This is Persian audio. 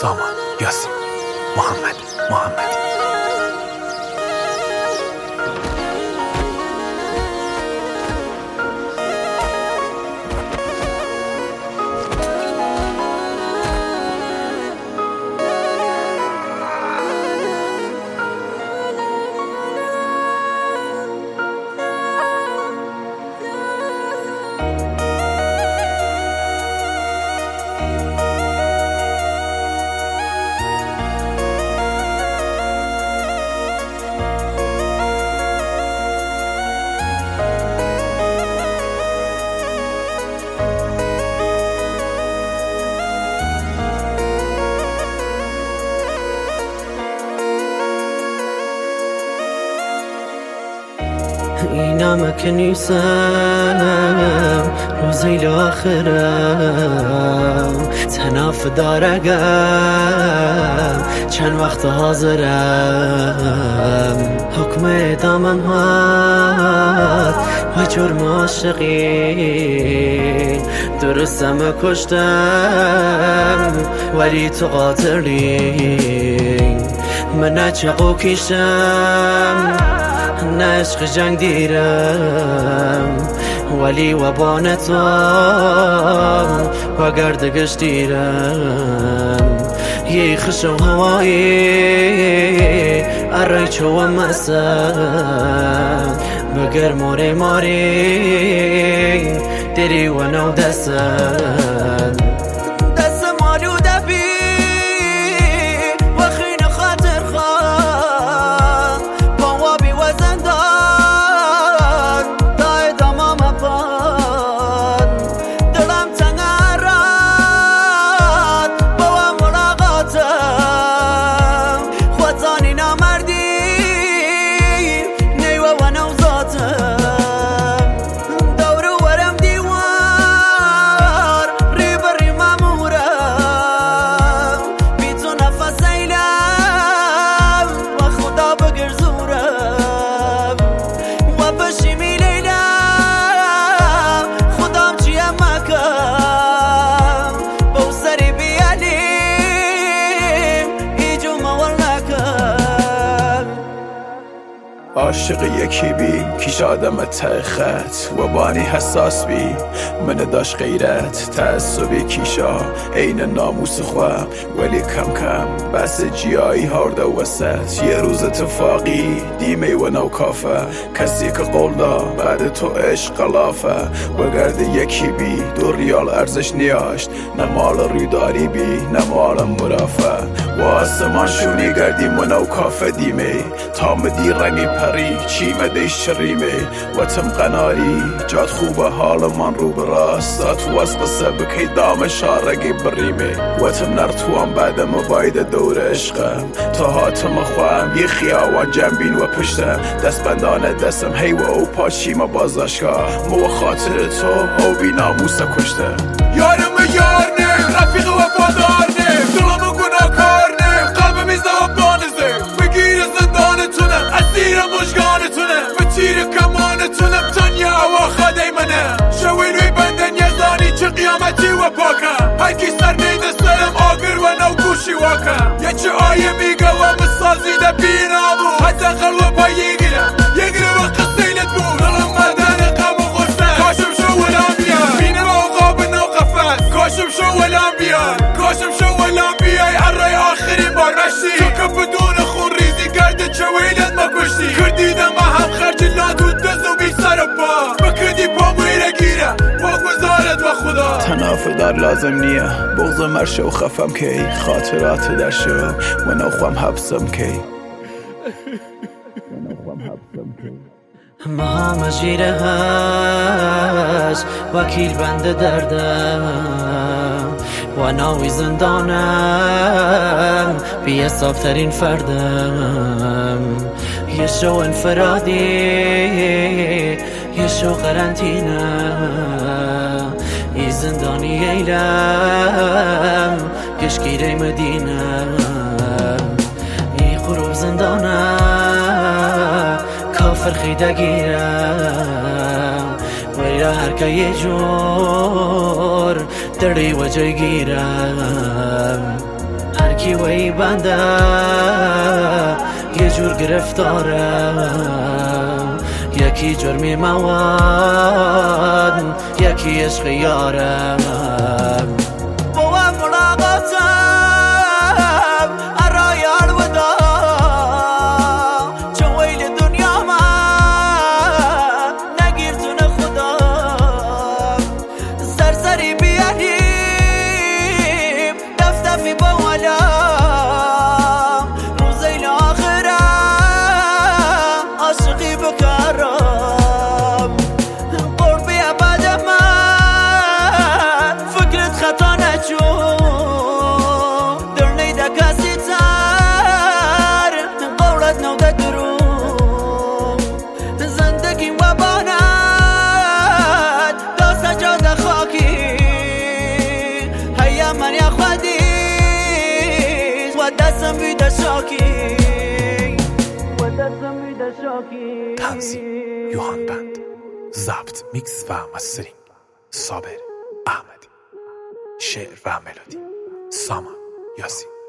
سامان، یاسین، محمدی. اینم که نیستم روزی آخرم تناف دارگم چند وقت حاضرم حکم اعدامم هست و جرم عاشقی درستم کشتم ولی تو قاتلی من نه چقو کشم نه عشق جنگ دیرم ولی وبانتم و گردگش دیرم یه خشم هوایی ارای چو مسا بگر ماری دری و نو دستم مالوده بی و خین خاطر خواه بوابی و زندان دای دمام پان دلم تنگرات با ملاقاتم خواتانی نامردی نیوه و نوزاتم عاشق یکی بیم کیش آدم ته خط و بانی حساس بیم من داشت غیرت تعصبی کیشا عین ناموس خواه ولی کم کم بس جیایی هارده وسط یه روز اتفاقی دیمه و نو کافه کسی که قول دا بعد تو عشق قلافه و گرد یکی بی 2 ریال ارزش نیاشت نه مال رویداری بی نه مال مرافه و آسمان شونی گردیم و نو کافه دیمه تامدی رنگی پری چی مدیش شریمه و تم قناری جاد خوبه حال من رو براست تو از قصه بکی دام شارگی بریمه و تم نرتوام بعد مباید دور عشقم تا هاتم خواهم یه خیاوان جنبین و پشتم دست بندانه دستم هی و او پاشیم بازداشتگاه مو خاطر تو او بی ناموسه کشته یارم یار نه رفیق و وفادار نه دلم گناهکار نه قلبم ایزا بانزه بگیر زندانتونم اسیر مشگانتونم و تیر کمانتونم تنیا و خاده منه شوی روی بندن یزدانی چه قیامتی و پاکم هر کی سر نیده سرم آگر و نو گوشی واکم یه چه آیه میگه و مسازیده بینامو حتی خلوه پا یگیره و قصیلت بود دلم مدن قم و غصه کاشم شو ولام بیار بینم اوقاب نو قفت کاشم شو ولام بیار ارای آخرین بار رشتی تو که بدون خون ریزی گرده چویلت ما کشتی کردیدم ما هم خرج لاتود دزو بی سر پا بکردی پا مویره گیره با گذارت و خدا تناف در لازم نیه بغض مرشه و خفم کی خاطرات در شو و نوخوام حبسم کی ما جیره هست وکیل بند دردم و ناوی زندانم بی حساب ترین فردم یه شو انفرادی یه شو قرنطینه ای زندانی ایلم گشگیره مدینه ای غروب زندانم کافر خیده گیرم ولی هر که یه جور دری و جای گیرم هر سری بنده یه جور گرفتارم، یکی جرمی مواد یکی عشق یارم. با ملاقاتم ارای الودا چون ویل دنیا من نگیر تون خدا، سرسری بیاریم دفتفی با ولا روزی آخرم عاشقی بکرم، قربی عباد من فکرت خطا نچون در نیده کسی تر قولت نوده درون زندگی و باند دا سجاد خاکی هیا من یا خودی و دستم بیده شاکی تنظیم یوهان بند، ضبط میکس و مسترینگ صابر احمدی، شعر و ملودی سامان یاسین.